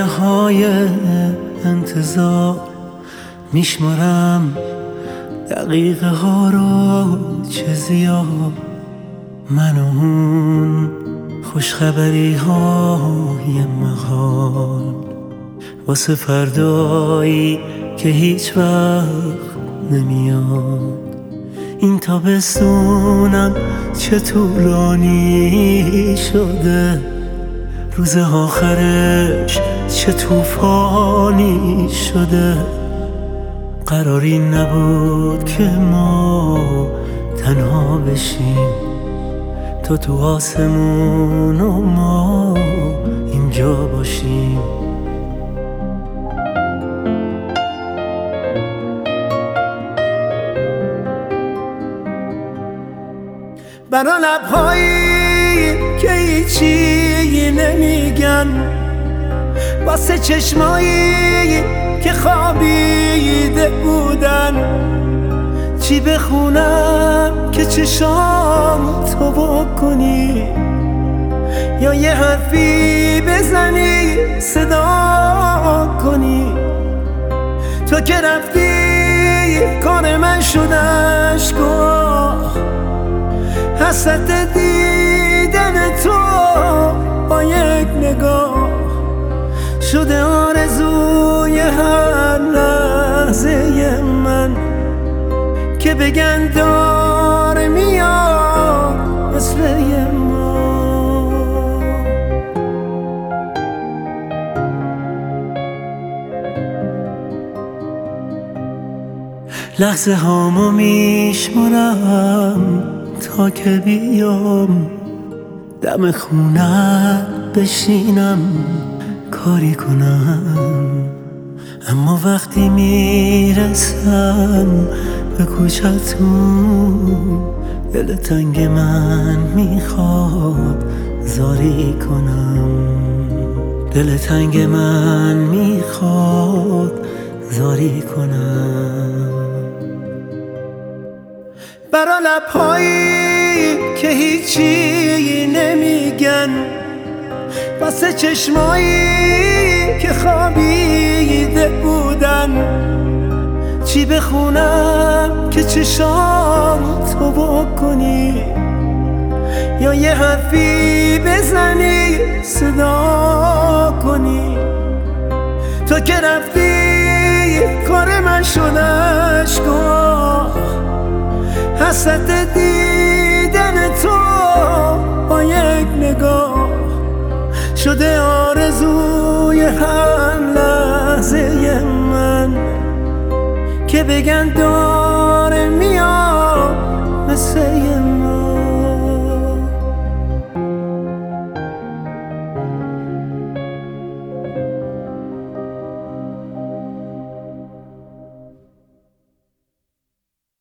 های انتظار میشمارم دقیقه ها رو چه زیاد، من و اون خوشخبری های محال واسه فردایی که هیچ وقت نمیاد. این تابستونم چه طولانی شده، روز آخرش چه طوفانی شده. قراری نبود که ما تنها بشیم، تو آسمون و ما اینجا باشیم. برا لبهایی که هیچی نمیگن، واسه چشمایی که خوابیده بودن، چی بخونم که چشام تو بکنی، یا یه حرفی بزنی صدا کنی. تو که رفتی کار من شد اشک‌ها، حسرت دیدن تو با یک نگاه شده آرزوی هر لحظه من، که بگن داره میاد مثل ما. لحظه هامو میشمارم تا که بیام دم خونه بشینم کاری کنم. اما وقتی میرسم به کوچتون، دل تنگ من میخواد زاری کنم، دل تنگ من میخواد زاری کنم. برا لبهایی که هیچی نمیگن، واسه چشمایی که خوابیده بودن، چی بخونم که چشام تو بکنی، یا یه حرفی بزنی صدا کنی. تو که رفتی کار من شد اشک‌ها، حسرت دیدن تو با یک نگاه شده آرزوی هر لحظه من، که بگن داره میاد